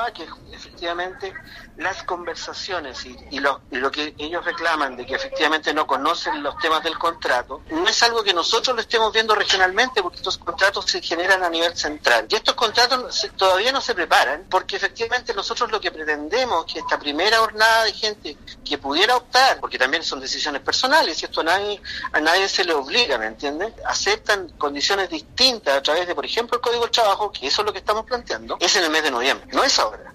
AFA, que efectivamente las conversaciones y lo que ellos reclaman de que efectivamente no conocen los temas del contrato, no es algo que nosotros lo estemos viendo regionalmente, porque estos contratos se generan a nivel central. Y estos contratos todavía no se preparan, porque efectivamente nosotros lo que pretendemos es que esta primera jornada de gente que pudiera optar, porque también son decisiones personales, y esto a nadie se le obliga, ¿me entiendes? Aceptan condiciones distintas a través de, por ejemplo, el Código del Trabajo, que eso es lo que estamos planteando, es en el mes de noviembre, no es ahora.